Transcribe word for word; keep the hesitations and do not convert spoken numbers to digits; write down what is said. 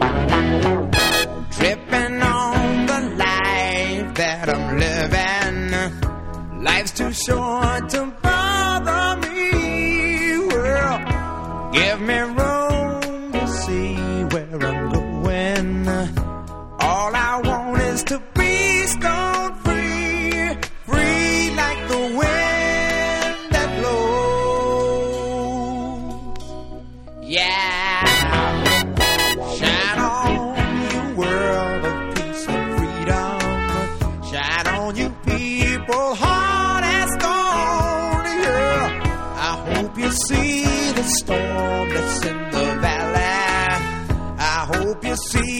Tripping on the life that I'm living. Life's too short to bother me. Well, give me room to see where I'm going. All I want is to be stone free, free like the wind that blows. Yeah, shine on, you world of peace and freedom. Shine on, you people, hard as stone. Yeah, I hope you see the storm that's in the valley. I hope you see